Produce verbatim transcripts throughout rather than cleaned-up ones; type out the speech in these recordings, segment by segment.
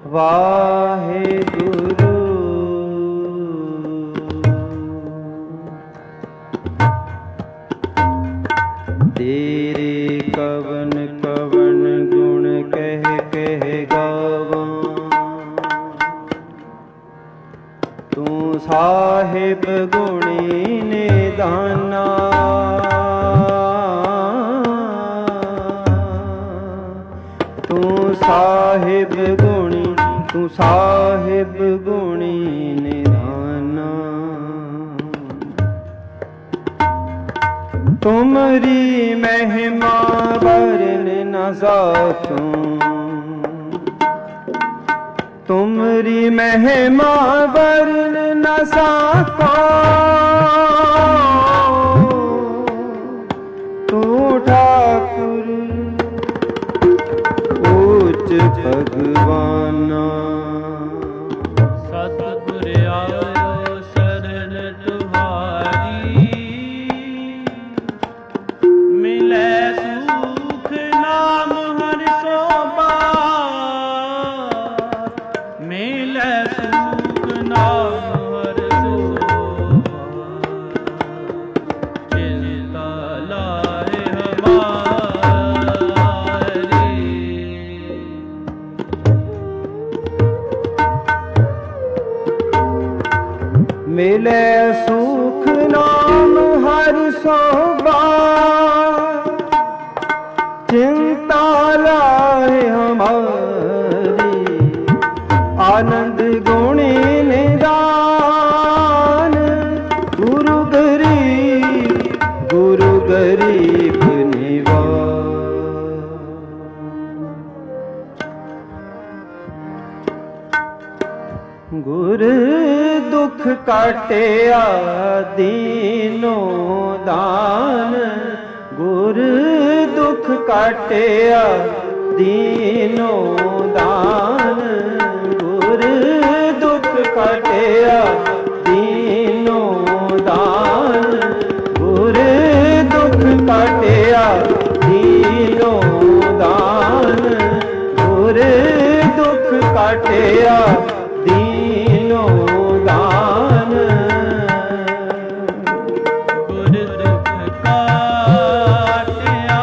ਵਾਹਿਗੁਰੂ। ਤੇਰੇ ਕਵਨ ਕਵਨ ਗੁਣ ਕਹਿ ਕਹਿ ਗਾਵਾਂ, ਤੂੰ ਸਾਹਿਬ ਗੁਣੀ ਨਿਦਾਨਾ। ਤੂੰ ਸਾਹਿਬ ਗੁਣੀ, ਤੂੰ ਸਾਹਿਬ ਗੁਣੀ ਨਿਦਾਨਾ। ਤੁਮਰੀ ਮਹਿਮਾ ਵਰਨ ਨ ਸਾਖੂੰ, ਤੁਮਰੀ ਮਹਿਮਾ ਵਰਨ ਨ ਸਾਖੋ। ਤੂੰ ਠਾਕੁਰ ਊਚ ਭਗਵਾਨਾ। ਸਤਿਗੁਰ ਆਇਓ ਸ਼ਰਨ ਤੁਮਾਰੀ, ਮਿਲੈ ਸੁਖ ਨਾਮ ਹਰਿ ਸੋਭਾ। ਮਿਲੈ ਸੁਖ ਨਾਮ ਹਰਿ ਸੋਭਾ, ਚਿੰਤਾ ਲਾਏ ਹਮਾਰੀ। ਮਿਲੈ ਸੁਖ ਨਾਮ ਹਰਿ ਸੋਭਾ, ਚਿੰਤਾ ਲਾਏ ਹਮਾਰੀ। ਆਨੰਦ ਗੁਣੀ ਨਿਦਾਨ, ਗੁਰੂ ਗਰੀਬ ਗੁਰੂ ਗਰੀਬ ਨਿਵਾਜ। ਗੁਰ ਦੁਖ ਕਾਟਿਆ ਦੀਨੋ ਦਾਨ, ਗੁਰ ਦੁਖ ਕਾਟਿਆ ਦੀਨੋ ਦਾਨ। ਗੁਰ ਦੁਖ ਕਾਟਿਆ ਦੀਨੋ ਦਾਨ, ਗੁਰ ਦੁਖ ਕਾਟਿਆ ਦੀਨੋ ਦਾਨ। ਗੁਰ ਦੁਖ ਕਾਟਿਆ ਦੀਨੋ ਦਾਨ। ਗੁਰ ਦੁਖ ਕਾਟਿਆ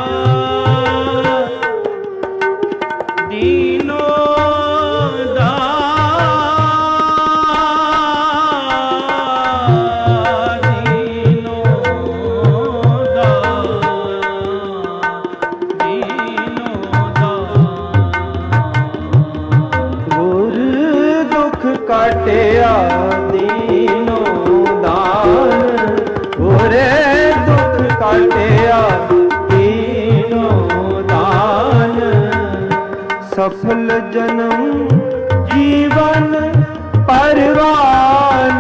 ਦੀਨੋ ਦਾਨ। ਦੀਨੋ ਦਾਨ, ਦੀਨੋ ਦਾਨ। ਗੁਰ ਦੁਖ ਕਾਟਿਆ ਦੀਨੋ ਦਾਨ, ਗੁਰ ਦੁਖ ਕਾਟਿਆ ਦੀਨੋ ਦਾਨ। ਸਫਲ ਜਨਮ ਜੀਵਨ ਪਰਵਾਨ,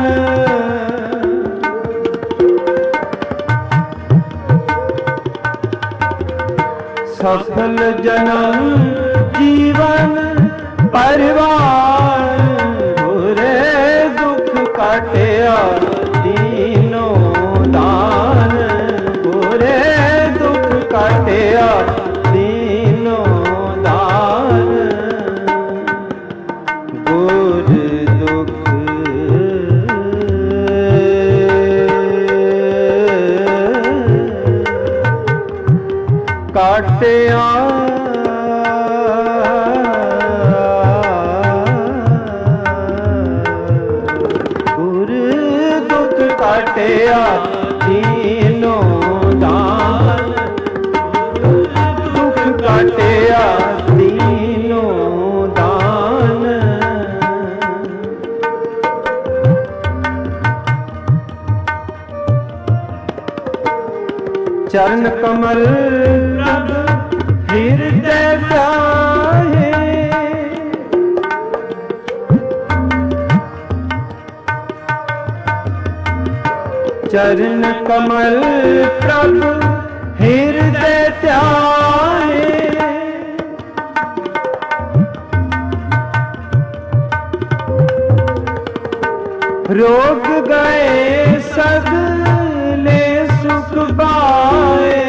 ਸਫਲ ਜਨਮ ਜੀਵਨ ਪਰਵਾਨ। ਗੁਰ ਦੁਖ ਕਾਟਿਆ ਦੀਨੋ ਦਾਨ, ਗੁਰ ਦੁਖ ਕਾਟਿਆ ਦੀਨੋ ਦਾਨ। ਗੁਰ ਦੁਖ ਕਾਟਿਆ ਕਾਟਿਆ ਦੀਨੋ ਦਾਨ, ਦੁਖ ਕਾਟਿਆ ਦੀਨੋ ਦਾਨ। ਚਰਨ ਕਮਲ ਪ੍ਰਭ ਹਿਰਦੈ ਧਿਆਏ, ਚਰਨ ਕਮਲ ਪ੍ਰਭ ਹਿਰਦੈ ਧਿਆਏ। ਰੋਗ ਗਏ ਸਗਲੇ ਸੁਖ ਪਾਏ,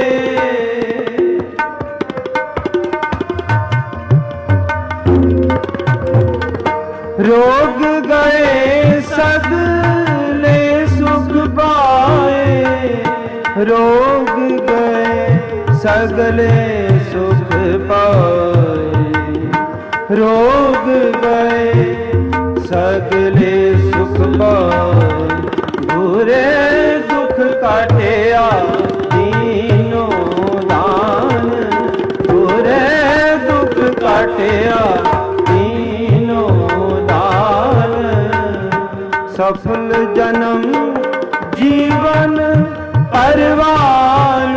रोग गए सगले सुख पाए, रोग गए सगले सुख पाए, रोग गए सगले सुख पाए, बुरे दुख काटिया दीनो दान, बुरे दुख काटिया दीनो दान। सफल जन्म जीवन परवान,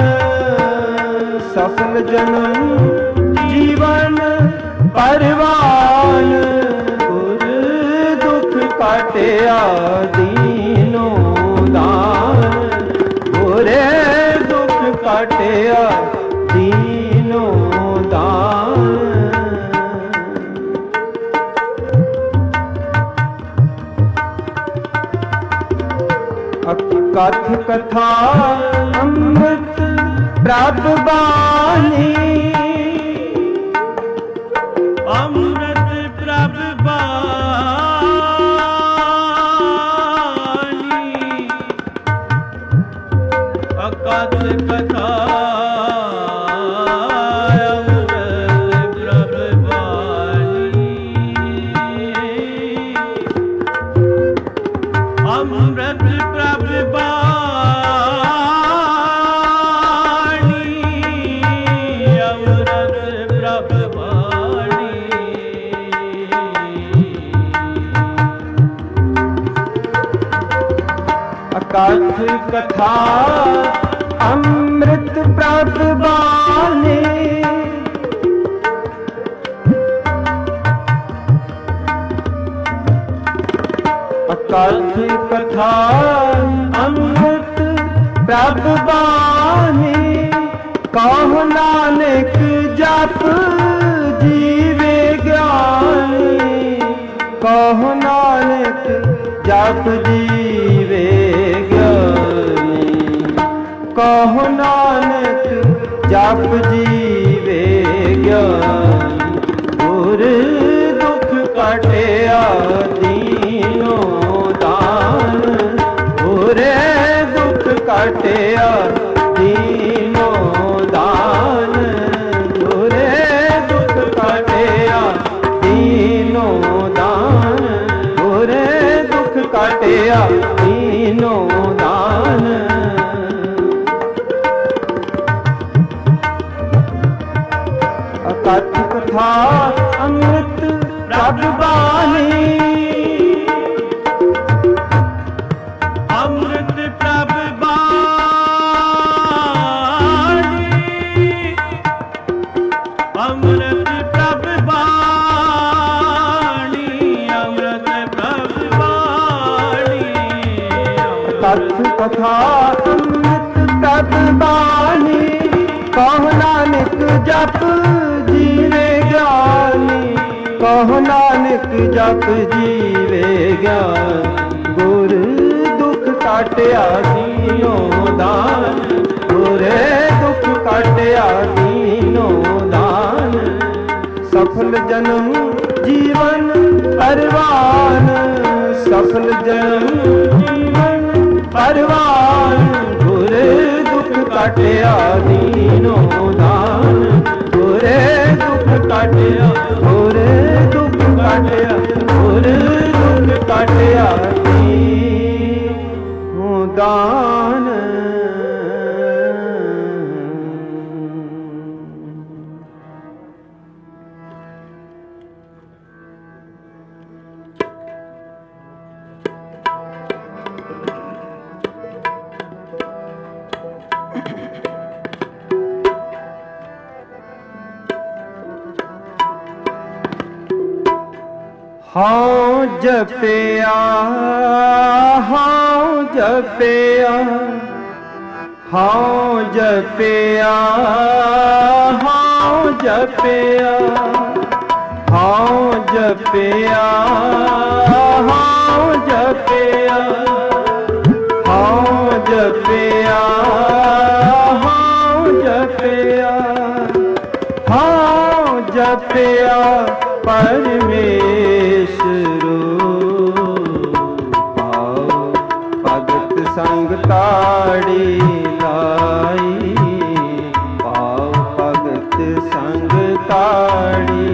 सफल जन्म जीवन परवान, गुर दुख काटिया दीनो दान, बुरे दुख काटिया दीनो दान। कथ कथा अमृत प्रभ बानी, अमृत प्रभ बानी, अकथ कथा अमृत प्रभ बानी, अमृत प्रभ बानी, अमृत प्रभ बानी। कथ कथा अमृत प्रभ बानी, कथ कथा अमृत प्रभ बानी, कहो नानक जप जीवे ज्ञानी, कहो नानक जप जीवे ज्ञानी, कहो नानक जप जीवे ज्ञानी, गुर दुख काटिया दीनो दान, बुरे दुख काटिया दीनो दान, बुरे दुख काटिया दीनो दान, बुरे दुख काटिया दीनो दान। कथ कथा अमृत प्रभ बानी, अमृत प्रभ बानी, अमृत प्रभ बानी, अमृत प्रभ बानी। कथ कथा अमृत प्रभ बानी, कहो नानक जप जीवे ज्ञानी, कहो नानक जप जीवे ज्ञानी, गुर दुख काटिया दीनो दान, बुरे दुख काटिया दीनो दान। सफल जन्म जीवन परवान, सफल जन्म जीवन परवान, बुरे दुख काटिया दीनो दान, बुरे दुख काटिया, बुरे दुख काटिया, बुरे दुख काटिया दीनो दान। हाँ जपिया, हाँ जपिया, हाँ जपिया, हाँ जपिया, हाँ जपिया, हाँ जपिया, हाँ जपिया, हाँ जपिया, हाँ जपिया परमेश्वर ਸੰਗ ਤਾੜੀ ਲਾਈ, ਪਾਉ ਭਗਤ ਸੰਗ ਤਾੜੀ,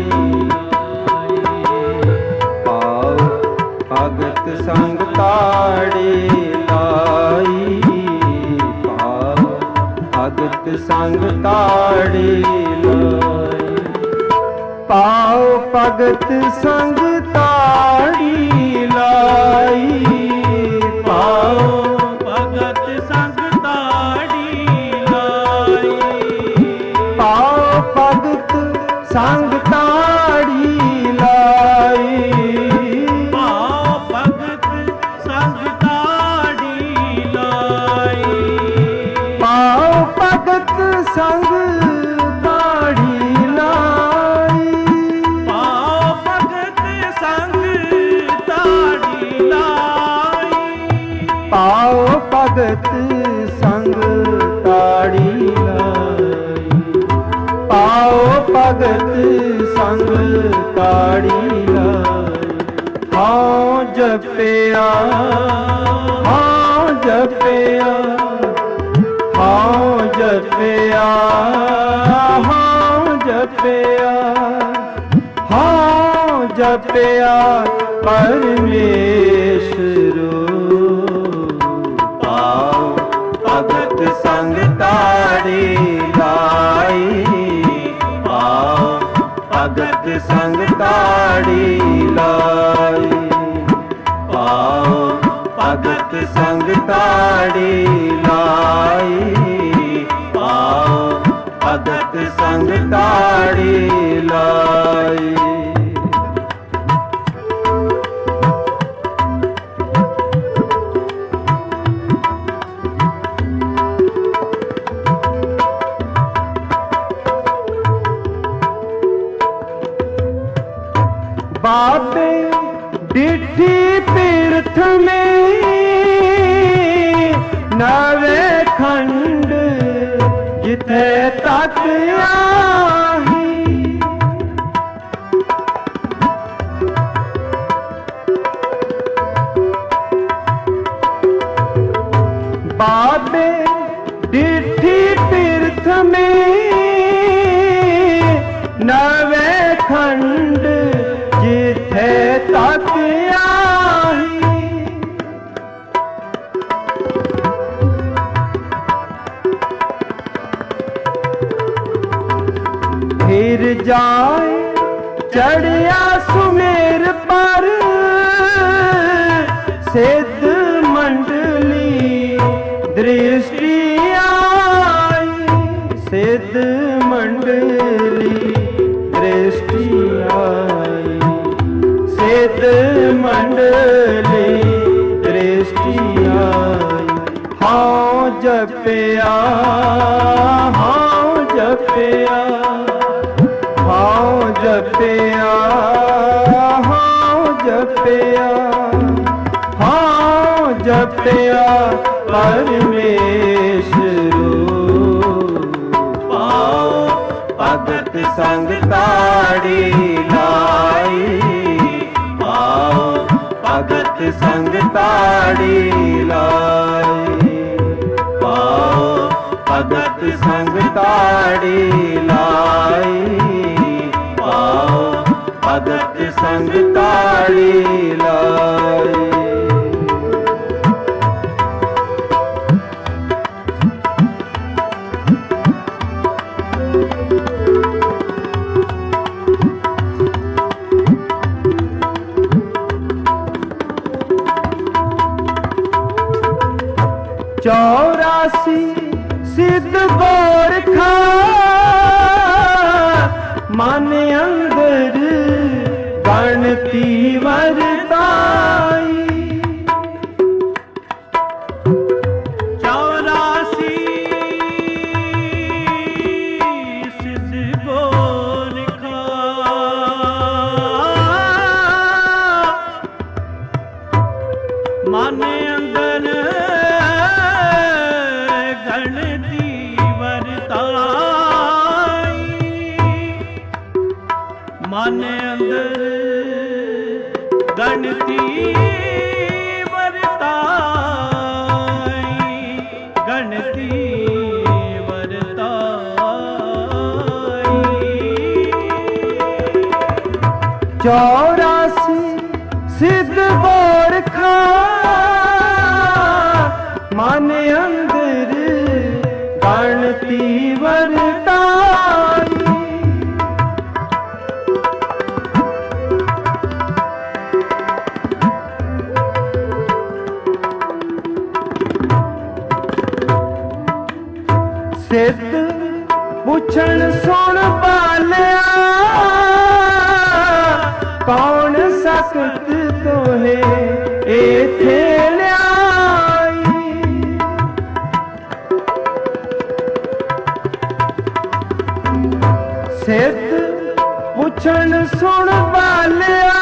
ਪਾਉ ਭਗਤ ਸੰਗ ਤਾੜੀ ਲਾਈ, ਪਾਉ ਭਗਤ ਸੰਗ ਤਾੜੀ ਲਾਈ, ਪਾਉ ਭਗਤ ਸੰਗ ਤਾੜੀ ਲਾਈ, ਪਾਉ ਭਗਤ ਸੰਗ ਤਾੜੀ ਲਾਈ, ਪਾਉ ਭਗਤ ਸੰਗ ਤਾੜੀ ਲਾਈ, ਪਾਉ ਭਗਤ ਸੰਗ ਤਾੜੀ ਲਾਈ, ਪਾਉ ਭਗਤ ਸੰਗ ਤਾੜੀ ਲਾਈ, ਪਾਉ ਭਗਤ ਸੰਗ ਤਾੜੀ ਲਾਈ, ਪਾਉ ਭਗਤ ਸੰਗ ਤਾੜੀ ਲਾਈ, ਪਾਉ ਭਗਤ ਸੰਗ ਤਾੜੀ ਲਾਈ। ਹਾਂ ਜਪਿਆ, ਹਾਂ ਜਪਿਆ, ਹਾਂ ਜਪਿਆ, ਹਾਂ ਜਪਿਆ, ਹਾਂ ਜਪਿਆ ਪਰਮੇਸ਼ਰੋ, ਪਾਉ ਭਗਤ ਸੰਗ ਤਾੜੀ ਲਾਈ, ਪਾਉ ਭਗਤ ਸੰਗ ਤਾੜੀ ਲਾਈ, ਪਾਉ ਭਗਤ ਸੰਗ ਤਾੜੀ ਲਾਈ, ਪਾਉ ਭਗਤ ਸੰਗ ਤਾੜੀ ਲਾਈ। बाबे डिठी तीर्थ में नवे खंड जिथे तक आही, बाबे डिठी तीर्थ में नवे खंड जिथे तक आही, फिर जाए चढ़िया सुमेर पर सिद्ध मंडली दृष्टि आई, सिद्ध मंडली दृष्टि आई, सिद्ध मंडली दृष्टि आई। हाँ जपया, हाँ जपया, हाँ जपया, हाँ जपया, हाँ जपया परमेशरो, पाओ भगत संग ताड़ी लाई, पाओ भगत संग ताड़ी लाई, पाओ भगत संग ताड़ी लाई, पाओ भगत संग ताड़ी लाई। चौरासी सिद्ध गोरखा मन अंदर गणती वरताई, चौरासी सिद्ध गोरखा मन अंदर मन अंदर गणती वरताई, चौरासी सिद्ध गोरखा मन अंदर गणती वरताई। सिद्ध पुछण सुन बालिया कौन सकत तोहे एथे ल्याई। सिद्ध पुछण सुन बालिया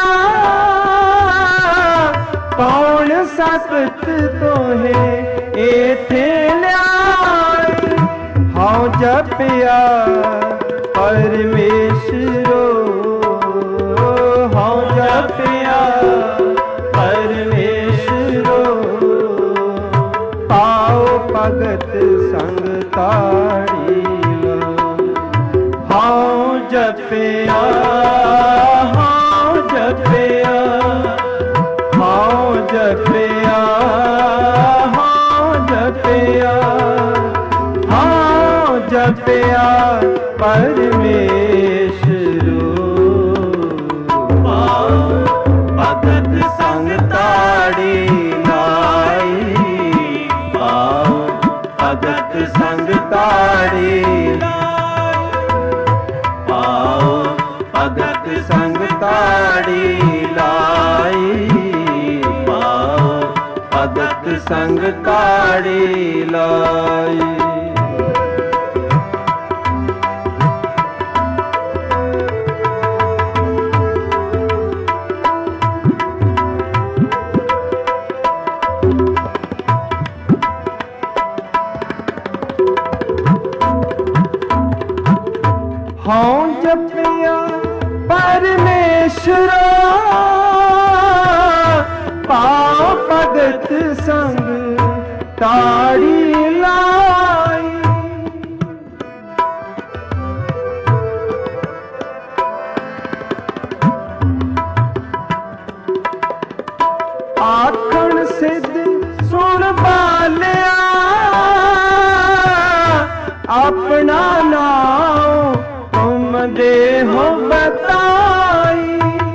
कौन सकत तोहे एथे ल्याई। हाँ जपिया परमेश्वरो हाँ जपिया परमेश्वरो पाओ भगत संग ताड़ी। हाँ जपिया हाँ जपिया हाँ जपिया हाँ जपिया हाँ जपिया परमेश्वरो भगत संग ताड़ी लाई। पाओ भगत संग ताड़ी पाओ भगत संग ताड़ी लाई। पाओ भगत संग ताड़ी लाई। हाँ जपिया परमेश्वरा पाओ भगत संग ताड़ी लाई। आखण सिद्ध सुन बालिया अपना नाम तुम देहो बताई।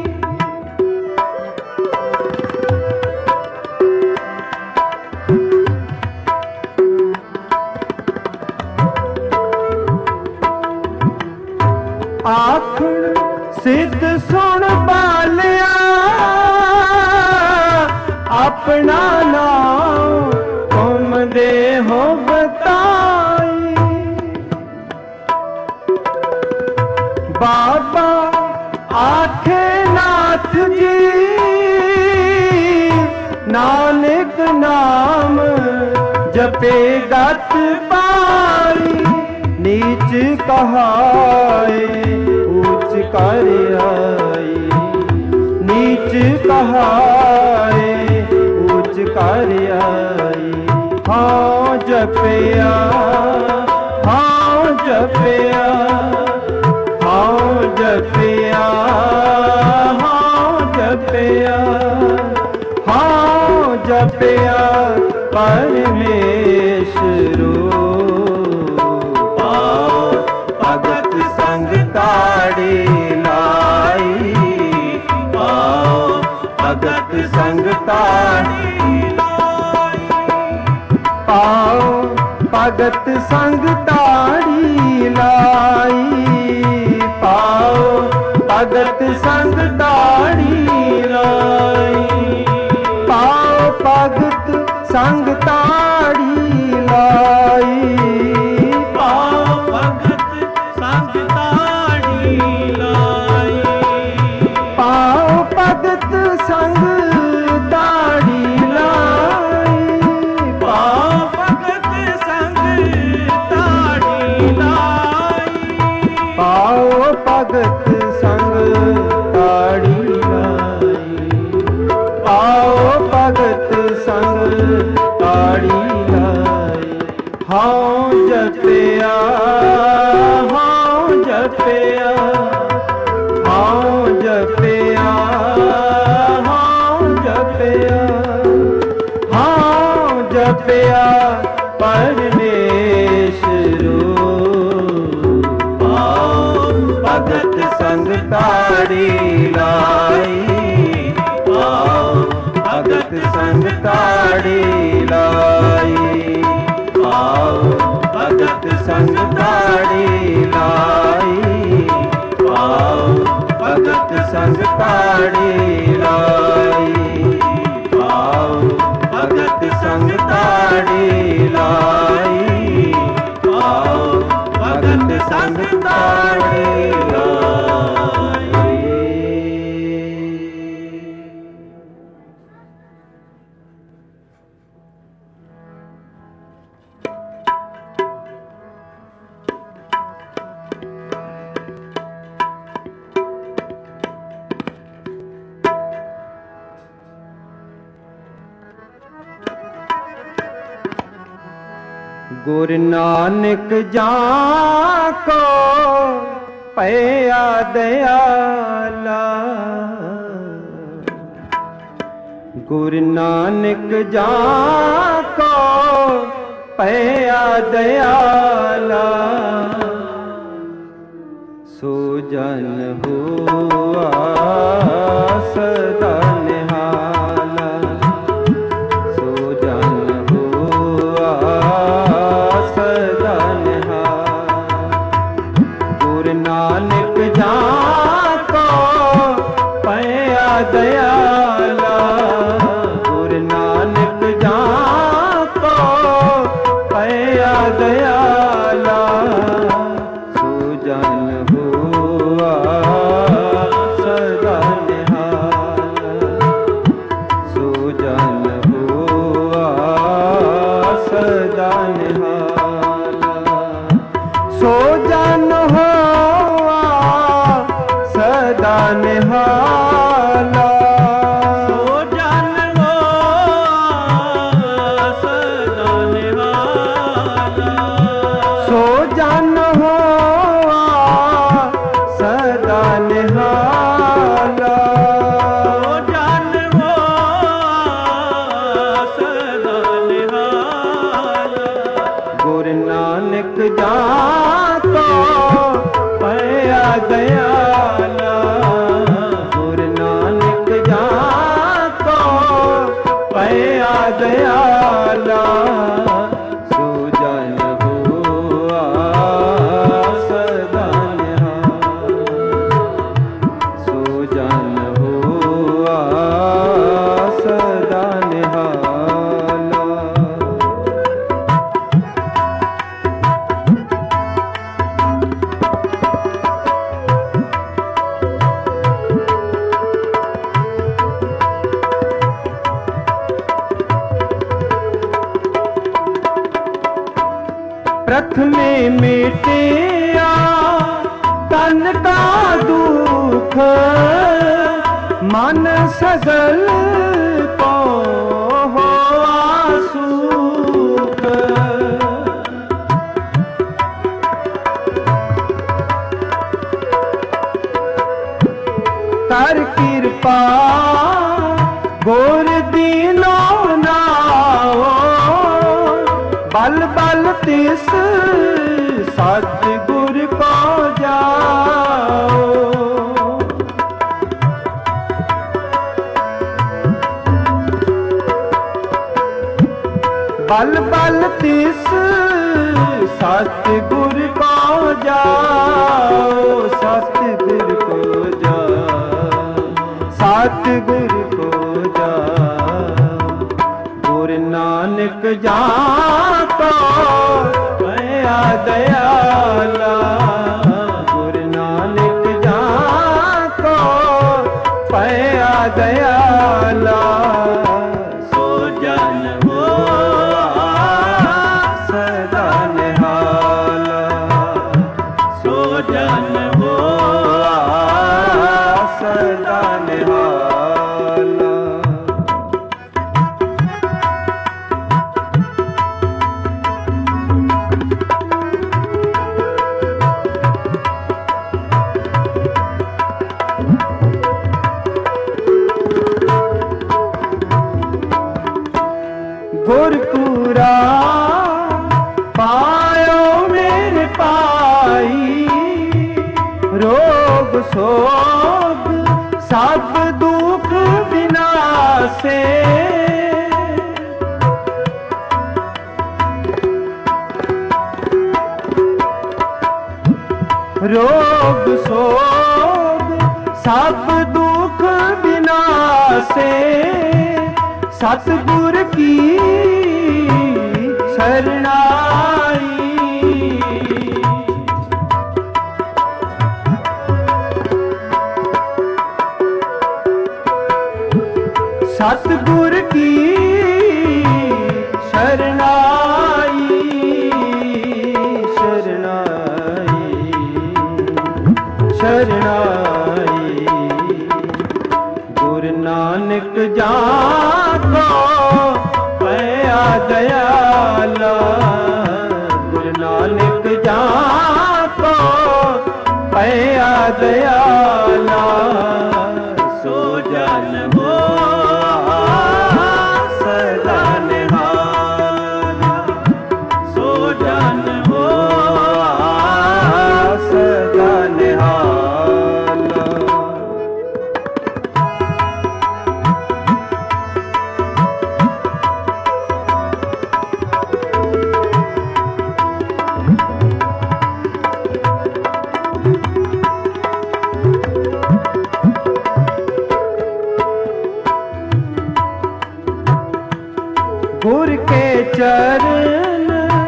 आखण सिद्ध सुन बालिया अपना नाम तुम देहो बताई। बाबा आखे नाथ जी नानक नाम जपे गत पाई। नीच कहाए ऊंच कर आई। नीच कहाए ऊंच कर आई। हाँ जपिया हाँ जपिया हाँ जपिया हाँ जपिया हाँ जपिया परमेश्वरो पाओ भगत संग ताड़ी लाई। पाओ भगत संग ताड़ी लाई। पाओ भगत संग ताड़ी लाई। पाओ भगत संग ताड़ी लाई। पाओ भगत संग ताड़ी लाई। पाओ भगत संग ताड़ी लाई। पाओ भगत संग ताड़ी लाई। पाओ भगत संग ताड़ी लाई। पाओ भगत संग ताड़ी लाई। पाओ भगत संग ताड़ी लाई। हाँ जपिया हाँ जपिया हाँ जपिया ਤਾੜੀ ਲਾਈ, ਆਓ ਭਗਤ ਸੰਗ ਤਾੜੀ ਲਾਈ, ਆਓ ਭਗਤ ਸੰਗ ਤਾੜੀ ਲਾਈ, ਆਓ ਭਗਤ ਸੰਗ ਤਾੜੀ ਲਾਈ, ਆਓ ਭਗਤ ਸੰਗ ਤਾੜੀ ਲਾਈ, ਆਓ ਭਗਤ ਸੰਗ ਤਾੜੀ ਲਾਈ। ਗੁਰ ਨਾਨਕ ਜਾਂ ਕੋ ਭਇਆ ਦਇਆਲਾ, ਗੁਰ ਨਾਨਕ ਜਾਂ ਕੋ ਭਇਆ ਦਇਆਲਾ, ਸੋ ਜਨ ਹੋਆ ਸਦਾ ਨਿਹਾਲਾ, ਸੋ ਜਨ ਹੋਆ ਸਦਾ ਨਿਹਾਲਾ। ਗੁਰ ਨਾਨਕ ਜਾਂ ਕੋ ਭਇਆ ਦਇਆਲਾ, ਗੁਰ ਨਾਨਕ ਜਾਂ ਕੋ ਭਇਆ ਦਇਆਲਾ, ਸੋ ਜਨ ਹੋਆ ਸਦਾ ਨਿਹਾਲਾ, ਸੋ ਜਨ ਹੋਆ ਸਦਾ ਨਿਹਾਲਾ, ਸੋ ਜਨ ਹੋਆ ਸਦਾ ਨਿਹਾਲਾ, ਸੋ ਜਨ ਹੋਆ ਸਦਾ ਨਿਹਾਲਾ, ਸੋ ਜਨ ਹੋਆ ਸਦਾ ਨਿਹਾਲਾ, ਸੋ ਜਨ ਹੋਆ ਸਦਾ ਨਿਹਾਲਾ। ਗੁਰ ਨਾਨਕ ਜਾਂ ਕੋ ਭਇਆ ਦਇਆਲਾ, ਗੁਰ ਨਾਨਕ ਜਾਂ ਕੋ ਭਇਆ ਦਇਆਲਾ, ਸੋ ਜਨ ਹੋਆ ਸਦਾ ਨਿਹਾਲਾ, ਸੋ ਜਨ ਹੋਆ ਸਦਾ ਨਿਹਾਲਾ। प्रथमे मिटिया तन का दुख, मन सगल को होआ सुख, कर कृपा गोर दीनो नाओ, बल बल तिस सतगुर को जाओ, बल बल तिस सतगुर को जाओ, सतगुर को जाओ, सतगुर को जाओ। गुर नानक जां को भया दयाला, गुर नानक जां को भया दयाला, सो जन होआ सदा निहाला, सो जन होआ सदा निहाला। गुरपुरा पायो मेरे पाई, रोग सो सब दुख विनाशे रोग शोक सब दुख विनाशे सतगुर की शरणाई सतगुर की शरणाई शरणाई शरणाई गुरु नानक जाको पया दयाला गुरु नानक जाको पया दयाला सो जन हो सदा निहाला सो जन हो सदा निहाला गुर के चरण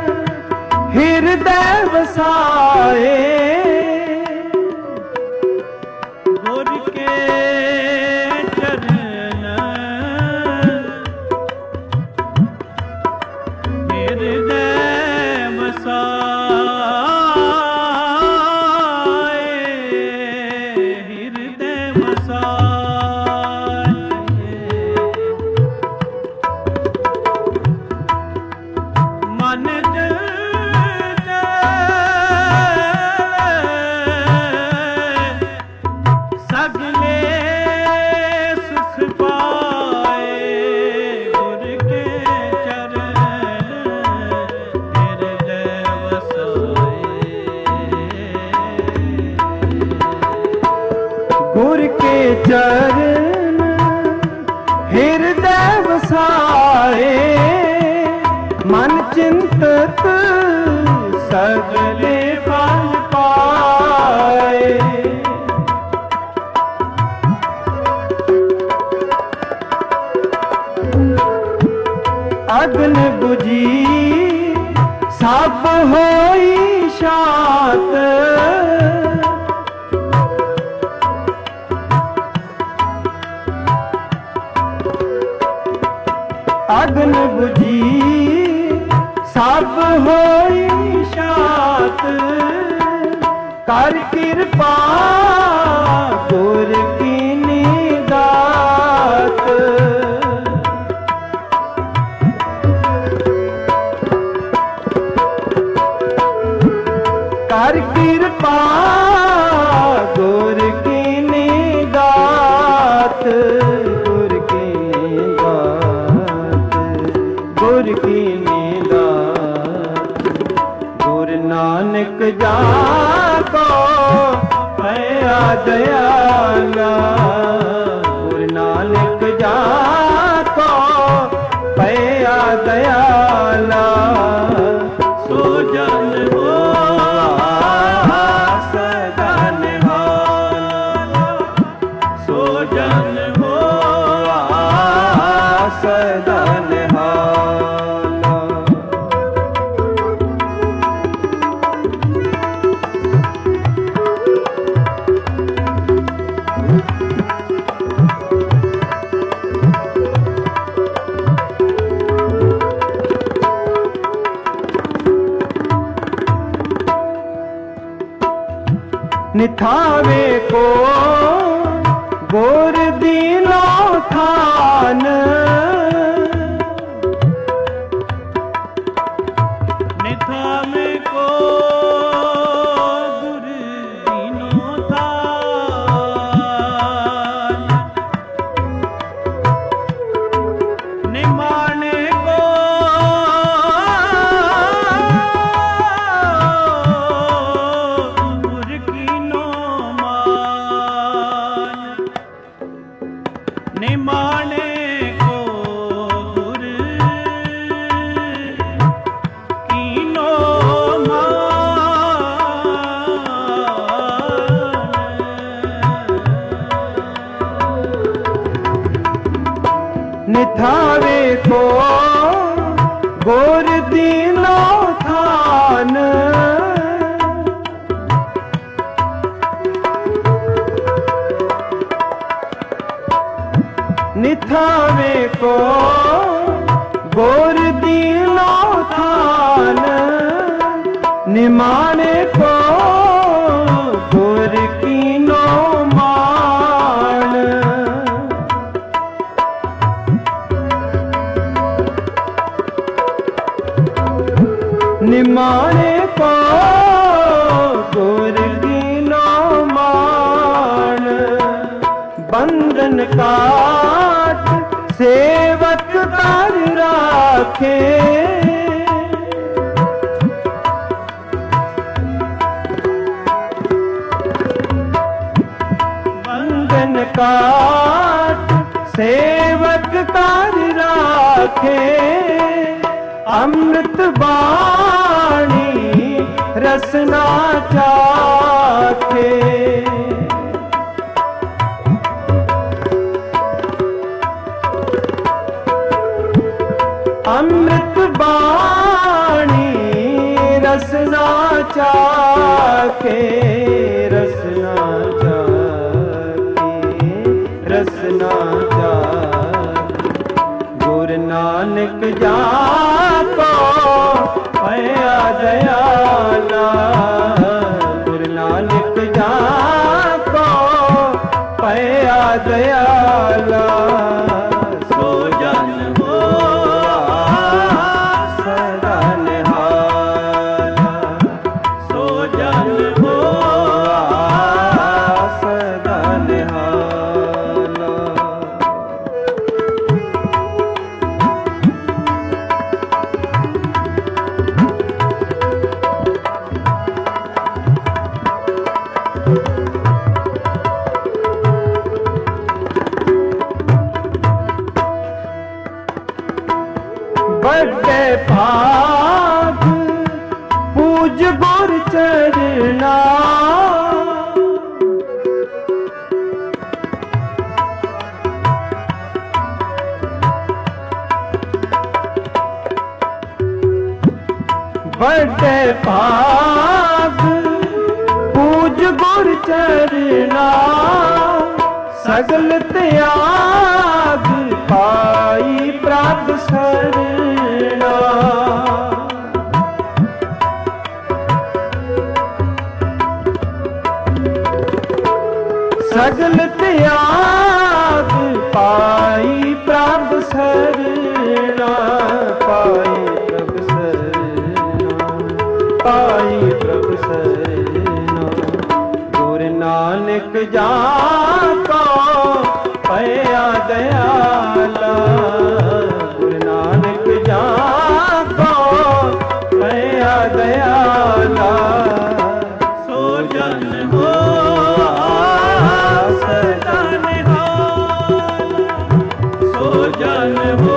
हृदय वसाए गुर के चरण हृदय वसाए हृदय वसाए मन सगले सुख पाए गुर के चरण हृदय वसाए गुर के चरण हृदय वसाए मन चिंतत सगले फल पाए अग्न बुझी सब होई शांत अग्न बुझी सब होई शांत कर कृपा गुर की निदात कर कृपा गुर की निदात गुर की निदात गुर की निदात गुरु नानक जाको पया दयाला गुरु नानक जाको पया दयाला सो जन हो सदा निहाला सो जन हो सदा निहाला निथावे को गोर दीनो थान निथावे को गुर दीनो थान निमाने को गुर कीनो मान निमाने को गुर कीनो निथावे को गोर दीनो थान निथावे को गोर दीनो थान निमाने को गोर कीनो मान निमाने को गोर कीनो मान बंधन काट सेवक कर राखे बंधन काट सेवक कर राखे अमृत बाणी रसना चाखे अमृत बाणी रसना चाखे रसना चाखे रसना चाखे गुरु नानक जाको पया दयाला गुरु नानक जाको पया दयाला सो जन हो सदा निहाला सो जन हो सदा निहाला बड़े भाग पूज गुर चरना बड़े भाग पूज गुर चरना सगल त्याग पाई प्राप्त सरना सगल त्याग पाई प्राप्त सरना पाई प्रभु सरना पाई प्रभु सरना गुरु नानक जाको पया दयाला गुरु नानक जाको पया दयाला सो जन हो सदा निहाला सो जन हो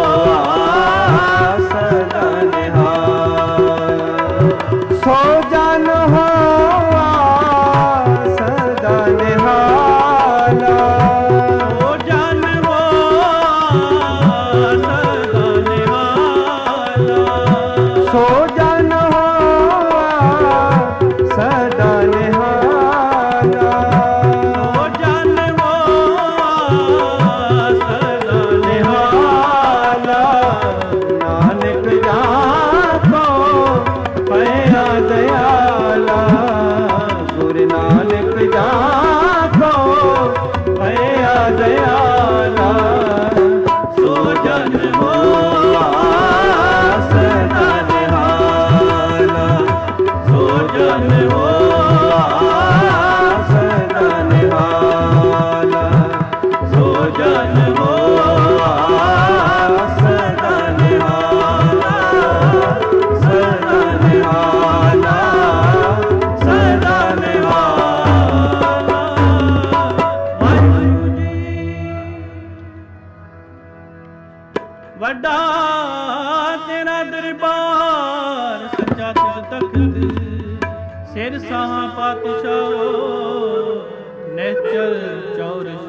सदा निहाला सो जन हो सदा निहाला सो जन हो सदा निहाला सो जन हो सदा निहाला सो जन हो सदा निहाला नानक जाको पया दयाला गुरु नानक जाको ਵੱਡਾ ਤੇਰਾ ਦਰਬਾਰ, ਸੱਚਾ ਸਿਧ ਤਖਤ ਸਿਰ ਸਾਹਾਂ ਪਾਤਸ਼ਾਹ, ਨਿਹਚਲ ਚੌਰਸ।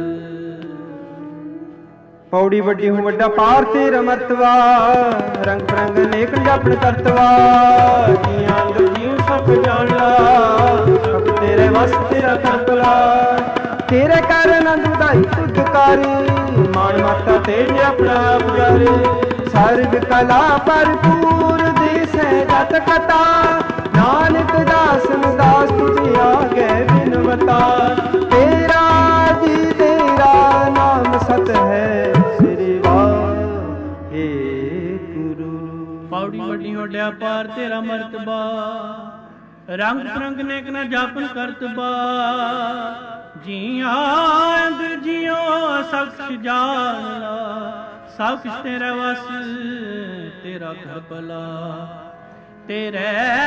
ਪੌੜੀ ਵੱਡੀ ਹੂੰ ਵੱਡਾ ਪਾਰ ਤੇਰਾ ਮਰਤਬਾ, ਰੰਗ ਬਰੰਗ ਨੇਕ ਜਾਪਣ ਕਰਤਵਾ, ਜੀਆਂ ਅੰਦਰ ਜੀਉ ਸਭ ਜਾਣ ਲਾ, ਸਭ ਤੇਰੇ ਵਸ ਤੇਰਾ ਕਰਤਲਾ, ਤੇਰੇ ਕਰ ਆਨੰਦ ਵਧਾਈ ਤੁਧ ਕਰੀ, ਮਾਣ ਮਾਤਾ ਤੇਰੇ ਆਪਣਾ ਪੁਜਾਰੇ, ਸਰਬ ਕਲਾ ਭਰਪੂਰ ਦੀ ਸਹਿਜਤ ਕਤਾ, ਨਾਨਕ ਦਾਸ ਦਾਸ ਤੁਝ ਆਗੇ ਬਿਨਵਤਾ, ਤੇਰਾ ਜੀ ਤੇਰਾ ਨਾਮ ਸਤ ਹੈ, ਸ੍ਰੀ ਵਾਹਿਗੁਰੂ। ਪੌੜੀ ਵੱਡੀ ਵੱਡਿਆ ਪਾਰ ਤੇਰਾ ਮਰਤਬਾ, ਰੰਗ ਬਿਰੰਗ ਨੇਕ ਨਾ ਜਾਪਨ ਕਰਤਬਾ, ਜੀਆਂ ਅੰਦਰ ਜੀਓ ਸਖਸ਼ ਜਾਨ ਲਾ, ਸਭ ਕਿਛ ਤੇਰਾ ਵਸ ਤੇਰਾ ਘਰ ਭਲਾ, ਤੇਰੇ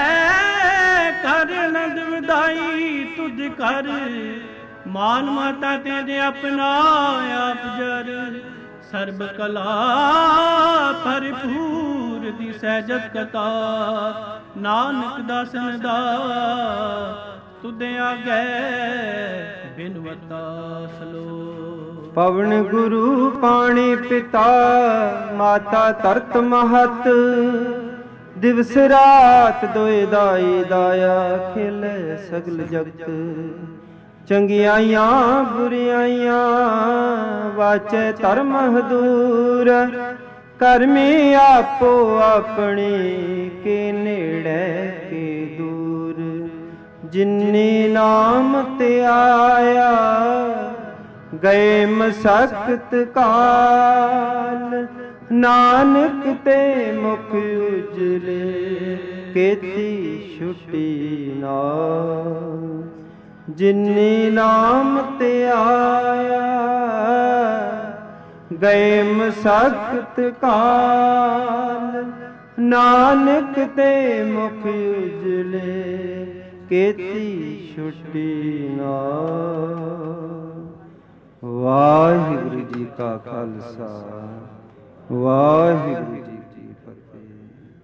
ਕਰ ਆਨੰਦ ਵਧਾਈ ਤੁਧ ਕਰ, ਮਾਨ ਮਾਤਾ ਤੇਰੇ ਆਪਣਾ ਆਪ ਜਰ, ਸਰਬ ਕਲਾ ਭਰਪੂਰ ਦੀ ਸਹਿਜਤ ਕਤਾ, ਨਾਨਕ ਦਾਸਨ ਦਾ ਤੁਧ ਆਗੇ ਬਿਨਵਤਾ। ਸਲੋ ਪਵਨ ਗੁਰੂ ਪਾਣੀ ਪਿਤਾ, ਮਾਤਾ ਧਰਤ ਮਹਤ, ਦਿਵਸ ਰਾਤ ਦੋਇ ਦਾਈ ਦਾਇਆ, ਖੇਲੇ ਸਗਲ ਜਗਤ, ਚੰਗਿਆਈਆਂ ਬੁਰਿਆਈਆਂ ਵਾਚੈ ਧਰਮ ਹਦੂਰ, ਕਰਮੀ ਆਪੋ ਆਪਣੀ ਕੇ ਨੇੜੇ ਕੇ ਦੂਰ, ਜਿਨੀ ਨਾਮ ਤੇ ਆਇਆ ਗਏ ਮਸਕਤ ਕਾਲ, ਨਾਨਕ ਤੇ ਮੁਖ ਉਜਲੇ ਕੀਤੀ ਛੁਟੀ ਨਾਲ, ਜਿਨੀ ਨਾਮ ਤੇ ਆਇਆ ਗਏ ਮਸਕਤ ਕਾਲ, ਨਾਨਕ ਤੇ ਮੁਖ ਉਜਲੇ ਕੀਤੀ ਛੁਟੀ ਨਾਲ। ਵਾਹਿਗੁਰੂ ਜੀ ਕਾ ਖਾਲਸਾ, ਵਾਹਿਗੁਰੂ।